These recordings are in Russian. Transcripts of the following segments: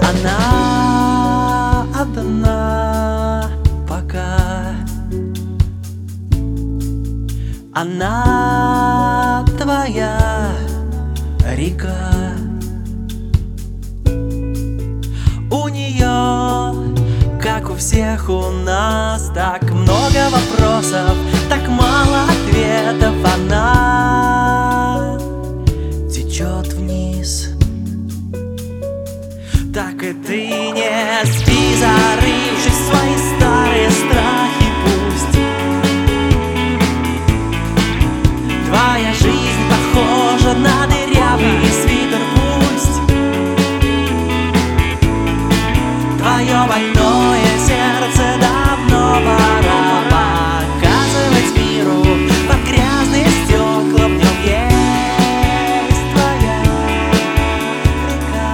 Она одна пока, она твоя река. У нее, как у всех у нас, так много вопросов, так мало ответов. Она течет вниз. Так и ты не спи, зарывшись в свои старые страхи. Пусть твоя жизнь похожа на дырявый свитер. Пусть твое больное сердце давно пора показывать миру под грязные стекла. В нем есть твоя река.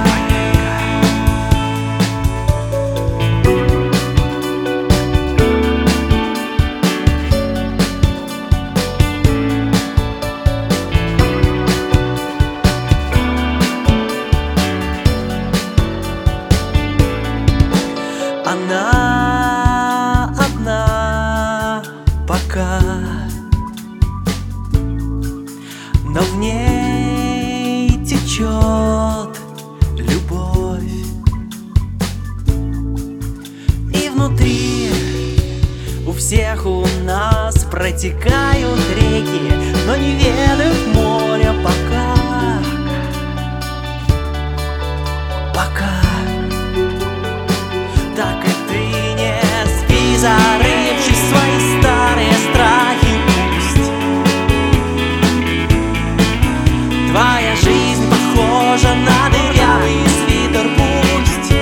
Она одна пока, но в ней течет любовь. И внутри у всех у нас протекают реки, но не ведают моря пока. Так и ты не спи, зарывшись в свои старые страхи. Пусть твоя жизнь похожа на дырявый свитер. Пусть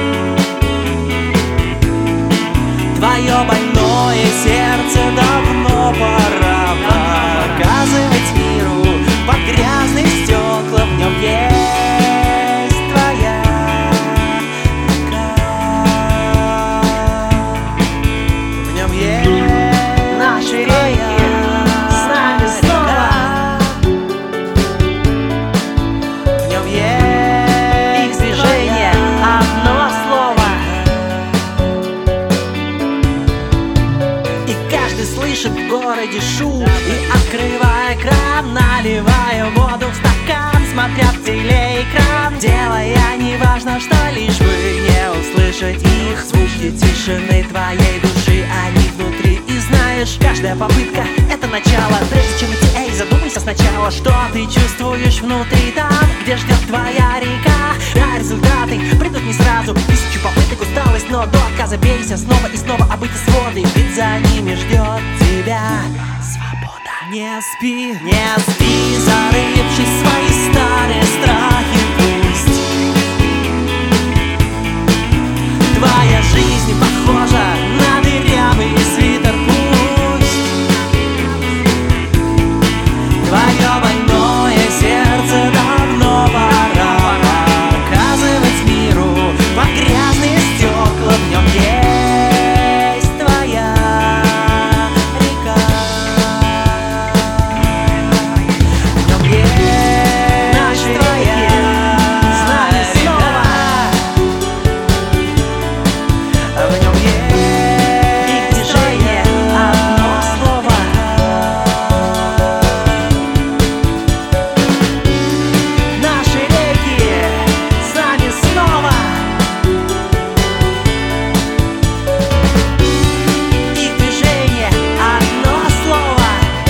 твое больное сердце давно пора показывать миру под грязные стекла. В нем есть твоя река. В нем есть наши реки, с нами снова. В нем есть их движение, одно слово. И каждый слышит в городе шум. И открывая кран, наливая воду в стакан, смотря в телеэкран, делая неважно что, лишь бы не услышать их звуки тишины твоей души. Они внутри, и знаешь, каждая попытка — это начало. Прежде чем идти, эй, задумайся сначала, что ты чувствуешь внутри, там, где ждет твоя река. А результаты придут не сразу, тысячу попыток, усталость, но до отказа бейся снова и снова об эти своды, ведь за ними ждет тебя свобода. Не спи, зарывшись в свои старые страхи. Пусть твоя жизнь похожа на дырявый свитер. Пусть твое больное сердце давно пора показывать миру под грязные стекла. В нем есть твоя река. В нем есть наши реки, с нами снова. В нем есть их движение, одно слово. Наши реки, с нами снова. Их движение, одно слово.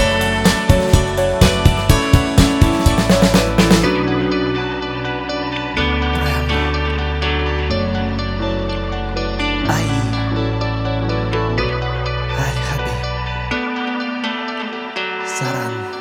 Ай, Аль-Хабиб, Саран.